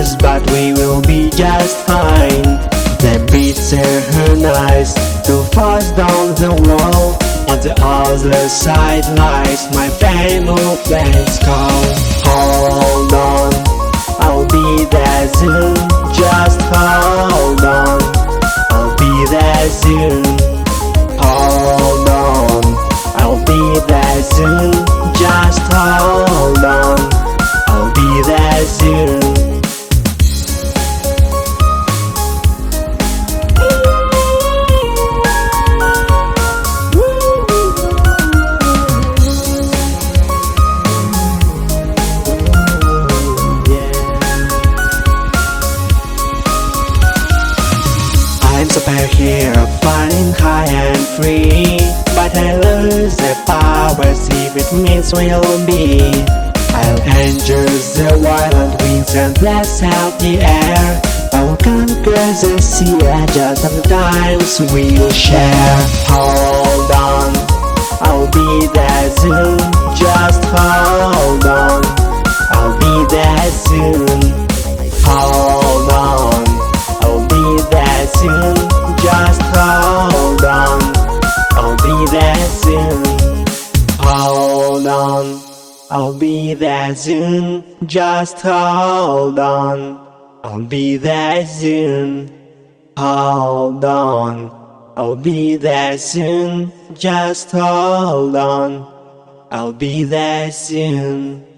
colors, but we will be just fine. The beats are nice to force down the wall. On the other side lies my famous friends call. Hold on, I'll be there soon. Just hold on, I'll be there soon. Hold on, I'll be there soon. Just hold on, I'll be there soon. I'm superhero, flying high and free, but I lose the powers if it means we'll be. I'll enter the violent winds and blast out the air. I will conquer the sea and just sometimes we'll share. Hold on, I'll be there soon. Just hold on, I'll be there soon. Hold on, I'll be there soon. Just hold on, I'll be there soon. Hold on, I'll be there soon. Just hold on, I'll be there soon. Hold on, I'll be there soon. Just hold on, I'll be there soon.